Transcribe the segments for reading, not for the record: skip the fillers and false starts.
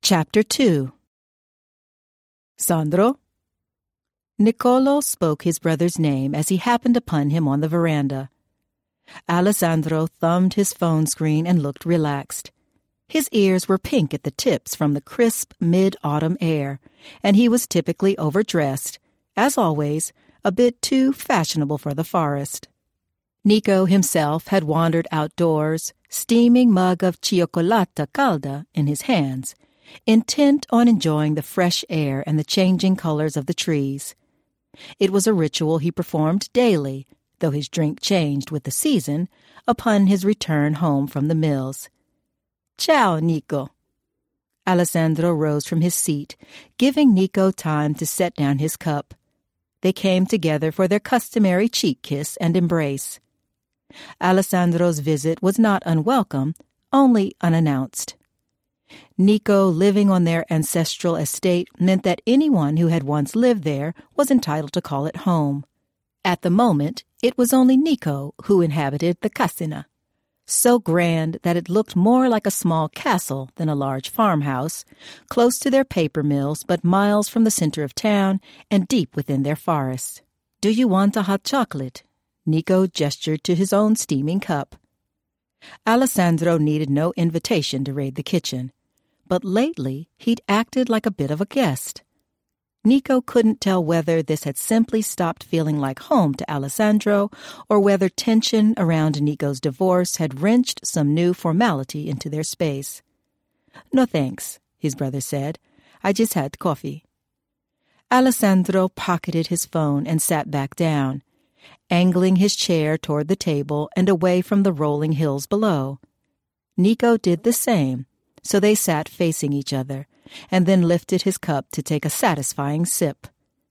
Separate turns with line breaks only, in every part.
Chapter 2. Sandro? Niccolo spoke his brother's name as he happened upon him on the veranda. Alessandro thumbed his phone screen and looked relaxed. His ears were pink at the tips from the crisp mid-autumn air, and he was typically overdressed, as always, a bit too fashionable for the forest. Nico himself had wandered outdoors, steaming mug of cioccolata calda in his hands, intent on enjoying the fresh air and the changing colors of the trees. It was a ritual he performed daily, though his drink changed with the season, upon his return home from the mills. "Ciao, Nico." Alessandro rose from his seat, giving Nico time to set down his cup. They came together for their customary cheek kiss and embrace. Alessandro's visit was not unwelcome, only unannounced. Nico living on their ancestral estate meant that anyone who had once lived there was entitled to call it home. At the moment, it was only Nico who inhabited the casina, so grand that it looked more like a small castle than a large farmhouse, close to their paper mills but miles from the center of town and deep within their forests. "Do you want a hot chocolate?" Nico gestured to his own steaming cup. Alessandro needed no invitation to raid the kitchen, but lately he'd acted like a bit of a guest. Nico couldn't tell whether this had simply stopped feeling like home to Alessandro or whether tension around Nico's divorce had wrenched some new formality into their space. "No thanks," his brother said. "I just had coffee." Alessandro pocketed his phone and sat back down, angling his chair toward the table and away from the rolling hills below. Nico did the same, so they sat facing each other, and then lifted his cup to take a satisfying sip.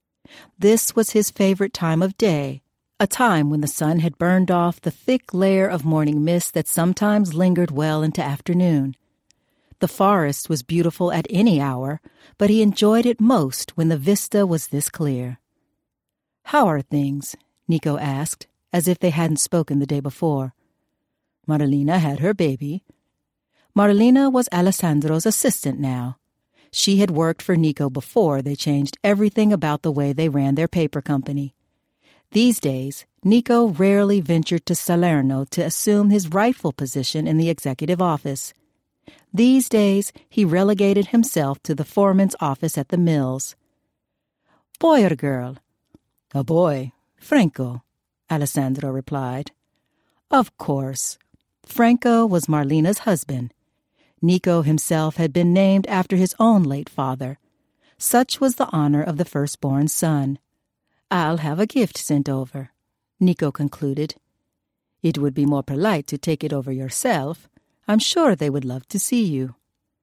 This was his favorite time of day, a time when the sun had burned off the thick layer of morning mist that sometimes lingered well into afternoon. The forest was beautiful at any hour, but he enjoyed it most when the vista was this clear. "How are things?" Nico asked, as if they hadn't spoken the day before. "Marilena had her baby." Marilena was Alessandro's assistant now. She had worked for Nico before they changed everything about the way they ran their paper company. These days, Nico rarely ventured to Salerno to assume his rightful position in the executive office. These days, he relegated himself to the foreman's office at the mills. "Boy or girl?" "A boy, Franco," Alessandro replied. Of course. Franco was Marlena's husband. Nico himself had been named after his own late father. Such was the honor of the firstborn son. "I'll have a gift sent over," Nico concluded. "It would be more polite to take it over yourself. I'm sure they would love to see you."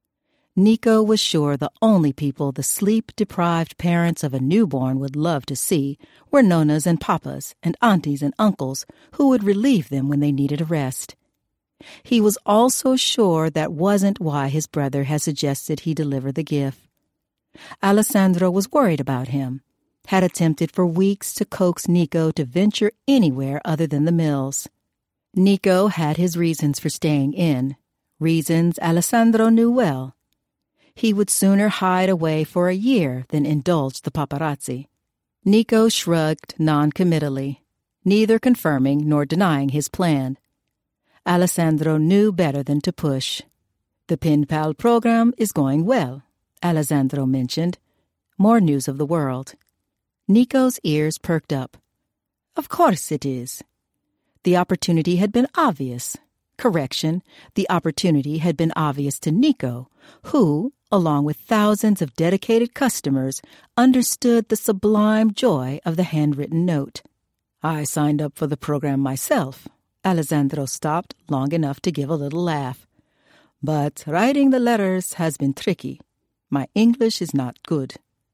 Nico was sure the only people the sleep-deprived parents of a newborn would love to see were nonas and papas and aunties and uncles who would relieve them when they needed a rest. He was also sure that wasn't why his brother had suggested he deliver the gift. Alessandro was worried about him, had attempted for weeks to coax Nico to venture anywhere other than the mills. Nico had his reasons for staying in, reasons Alessandro knew well. He would sooner hide away for a year than indulge the paparazzi. Nico shrugged non-committally, neither confirming nor denying his plan. Alessandro knew better than to push. "The Pen Pal program is going well," Alessandro mentioned. More news of the world. Nico's ears perked up. "Of course it is." The opportunity had been obvious. Correction, the opportunity had been obvious to Nico, who, along with thousands of dedicated customers, understood the sublime joy of the handwritten note. "I signed up for the program myself." Alessandro stopped long enough to give a little laugh. "But writing the letters has been tricky. My English is not good."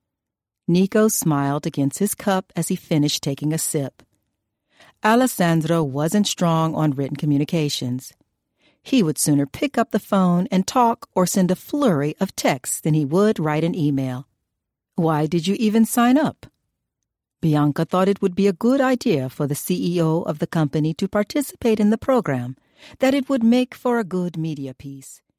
Nico smiled against his cup as he finished taking a sip. Alessandro wasn't strong on written communications. He would sooner pick up the phone and talk or send a flurry of texts than he would write an email. "Why did you even sign up?" Bianca thought it would be a good idea for the CEO of the company to participate in the program, that it would make for a good media piece.